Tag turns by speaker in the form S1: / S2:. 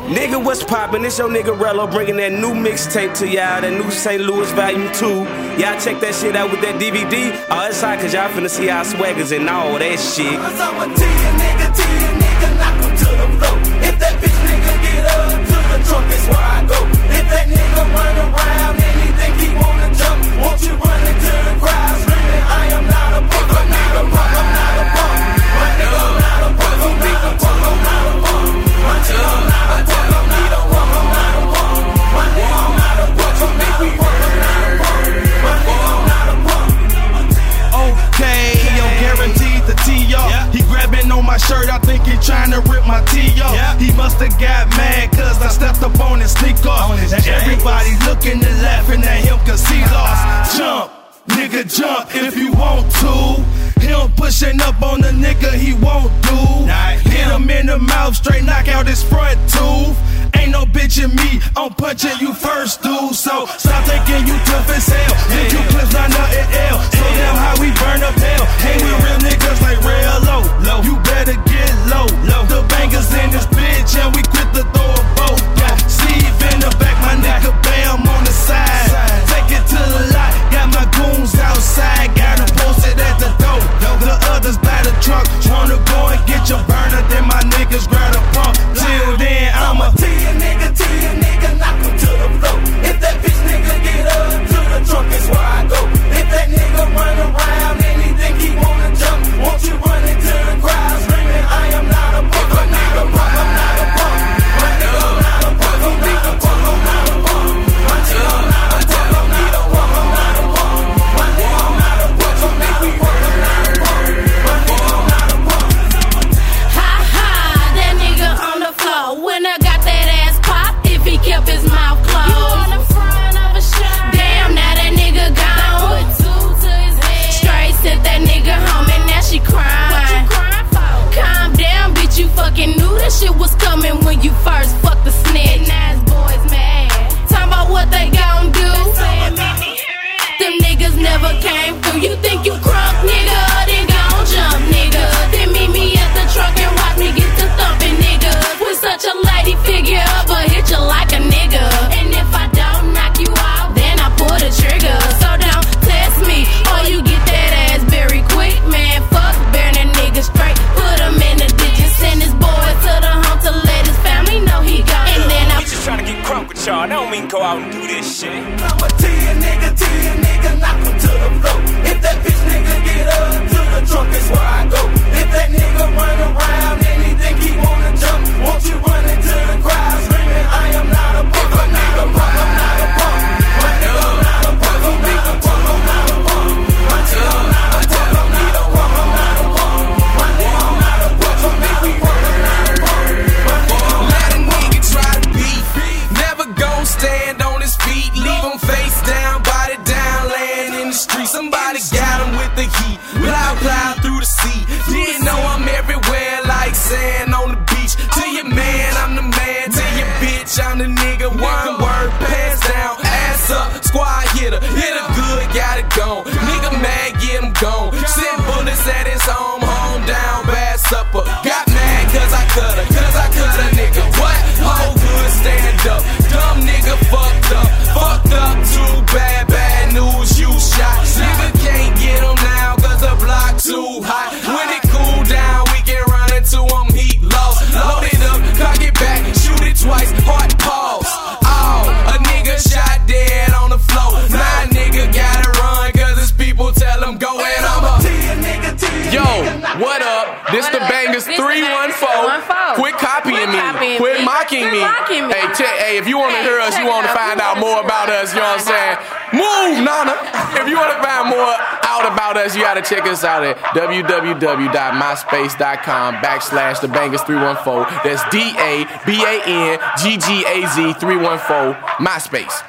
S1: Nigga, what's poppin'? It's your nigga Rello bringing that new mixtape to y'all, that new St. Louis Volume 2. Y'all check that shit out with that DVD. Oh, it's hot cause y'all finna see our swaggers and all that shit.
S2: Cause I'ma tell you nigga, knock him to the floor. If that bitch nigga get up to the trunk, it's where I go. If that nigga run around and he think he wanna jump, won't you run into the crowd screaming, I am not a punk, I'm not a punk, I'm not a punk. My nigga, I'm not a punk, I'm not a punk, I'm not a punk. My nigga, I'm not a punk, I'm not a punk, I'm not a punk. My nigga, I'm not a punk, I'm not a punk, I'm not a punk. My nigga, I'm not a punk.
S3: Okay, yo, guaranteed the T up. He grabbing on my shirt, I think he trying to rip my T up. He musta got mad cause I stepped up on his sneak off. And everybody looking and laughing at him cause he lost. Jump, nigga, jump if you want to. Him pushing up on the nigga he won't do. Hit him in the mouth, straight knock out his front tooth. Ain't no bitch in me, I'm punching you first, dude. So stop thinking you tough as hell. Then you clips not nothing L. So damn how we burn up hell. Hang with real niggas like real low. You better get low. The bangers in this bitch and we quit to throw a boat. Steve in the back, my nigga Bam on the side. Take it to the lot, got my goons outside. Got them posted at the door. The others by the truck. Wanna go and get your burner, then my niggas grab a pump. Till then I'ma
S2: tell you nigga, knock him to the floor. If that bitch nigga get up to the trunk, it's where I go. If that nigga run around and he think he wanna jump, won't you run into the crowd screaming, I am not a punk, I'm not a punk, I'm not a punk. My nigga, I'm not a punk, I'm not a punk, I'm not a punk. My nigga, I'm not a punk, I'm not a punk, I'm not a punk. My nigga, I'm not a punk, I'm not a punk, I'm not a punk. My nigga, I'm not a punk.
S4: Ha ha, that nigga on the floor. When I got that ass pop, if he kept his mouth closed. You on the front of a shirt. Damn, now that nigga gone. Put two to his head. Straight sent that nigga home and now she crying. What you crying for? Calm down, bitch, you fucking knew that shit was coming when you first fucked the snitch. Nice boys mad. Talking about what they gon' do. Them niggas never came through. You think you crunk, nigga? Then gon' jump, nigga. Then meet me at the truck and watch me get to thumping, nigga. With such a lady figure, but hit you like a nigga. And if I don't knock you out, then I pull the trigger. So don't test me, or you get that ass very quick, man. Fuck bearing a nigga straight. Put him in the ditches, send his boy to the home to let his family know he gone. And then I
S1: just trying to get crunk with y'all. That don't mean go out and do this shit.
S2: I'ma tell you nigga, knock him to the floor. If that bitch nigga get up to the trunk, it's where I go. If that nigga run around and he think he wanna jump, won't you run into the crowd screaming, I am not a punk, I'm not a punk, I'm not a punk. My nigga, I'm not a punk, I'm not a punk, I'm not a punk. My nigga, I'm not a punk, I'm not a punk, I'm not a punk. My nigga, I'm not a punk, I'm not a punk, I'm not a punk.
S5: Let a nigga try to beat, never gon' stand on his feet. Leave him face down, body down, laying in the street. Somebody got him with the heat, plow through the sea. Didn't know I'm everywhere like sand on the beach. To your man, I'm the man. To your bitch, I'm the nigga. One word, pass down, ass up, squad hitter. Hit a good, got it gone. Nigga mad, get him gone. Send bullets at his home down, bad supper. Got mad cause I cut a nigga. What? Whole good, stand up. Dumb nigga fucked up, too bad news, you shot. Nigga can't get him now cause the block too hot. When it cool down, we can run into him, heat lost. Load it up, cock it back, shoot it twice, hard pause. Oh, a nigga shot dead on the floor. Nah, nigga gotta run cause his people tell him go and I'm
S6: Yo, what up? This the Bangers 314. Quit copying me. Quit mocking me. Hey, if you want to hear us, you want to find out more about us, you know what I'm saying? Move, Nana. If you want to find more out about us, you got to check us out at www.myspace.com/thebangers314. That's DABANGGAZ 314. MySpace.